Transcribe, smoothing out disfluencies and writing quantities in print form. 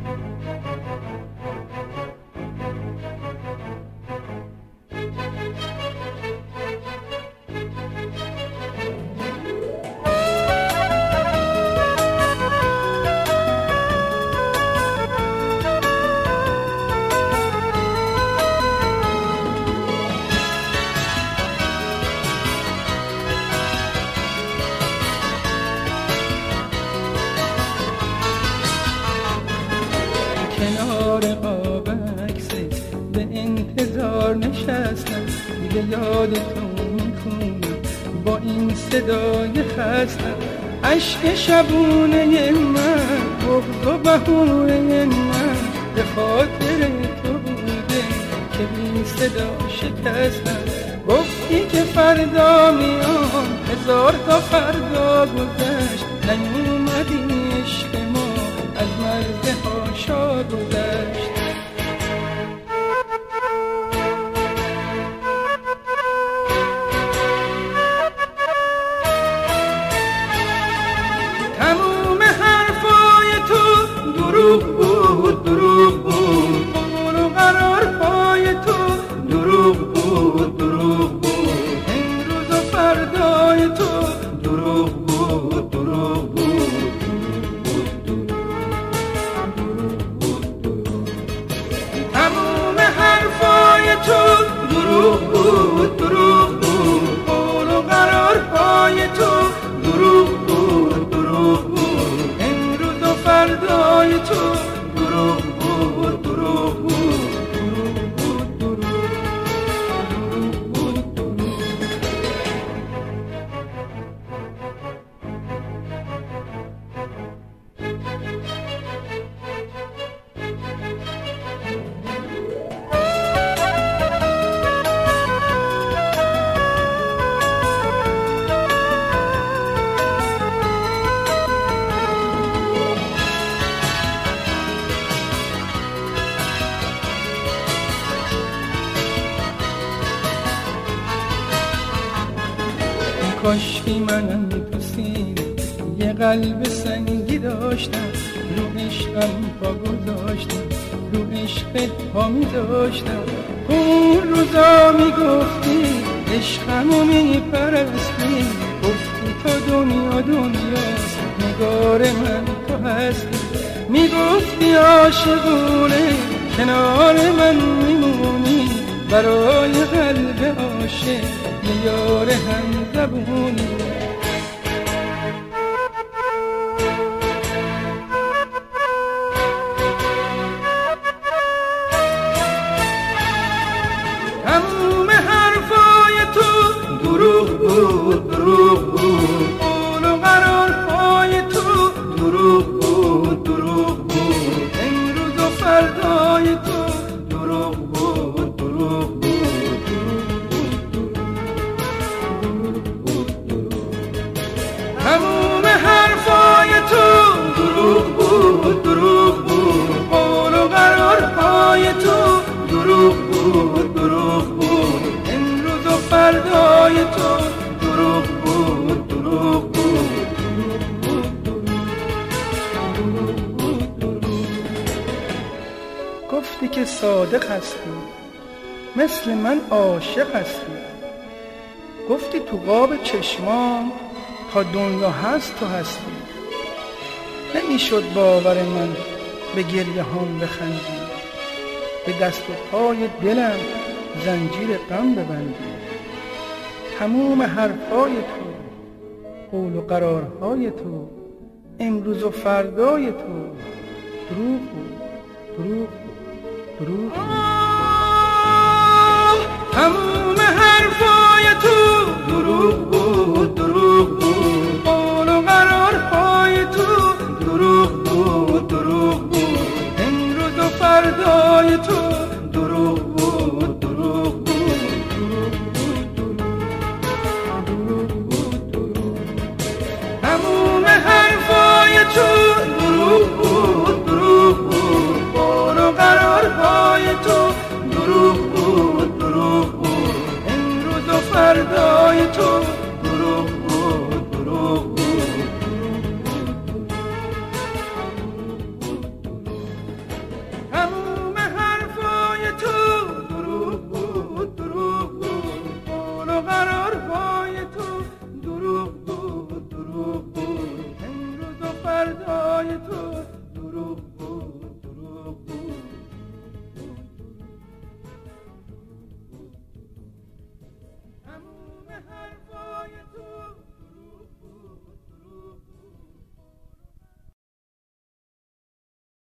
کنار آب عکست به انتظار نشستم، دیگه یاد تو میکنم با این صدای خستم. عشق شبونه من، بغض و بهونه من به خاطر تو بوده که بی صدا شکستم. گفتی که فردا میام، هزار تا فردا گذشت، نیومدی عشق ما از مرز حاشا گذشت. تموم حرفای تو دروغ بود، دروغ بود، قول و قرارهای تو دروغ بود، دروغ بود، امروز و فردای تو دروغ بود، دروغ بود. تموم حرفای تو دروغ بود، دروغ بود، قول و قرارهای تو دروغ بود، دروغ بود، امروز و فردای تو دروغ بود، دروغ بود، دروغ بود، دروغ بود، دروغ بود. کاشکی منم تو سینه یه قلب سنگی داشتم، رو عشقم پا گذاشتم، رو عشقت پا می داشتم. اون روزا می گفتی عشقمو می پرستی، گفتی تو دنیا دنیاست، نگار من تو هستی. می گفتی عاشقونه کنار من میمونی، برای قلب عاشق یار هم زبونی. تموم حرفای تو دروغ بود، دروغ بود، قول و قرارهای تو دروغ بود، دروغ بود، امروز و فردای تو دروغ بود، دروغ بود. تموم حرفای تو دروغ بود، دروغ بود، قول و قرارهای تو دروغ بود، دروغ بود، امروز و فردای تو دروغ بود، دروغ بود، دروغ بود، دروغ بود. گفتی که صادق هستی، مثل من عاشق هستی. گفتی تو قاب چشمام تا دنیا هست تو هستی. نمیشد باور من به گریه هم بخندی، به دست و پای دلم زنجیر غم ببندی. تموم حرفای تو، قول و قرارهای تو، امروز و فردای تو دروغ بود، دروغ بود، دروغ بود. تموم حرفای تو دروغ بود.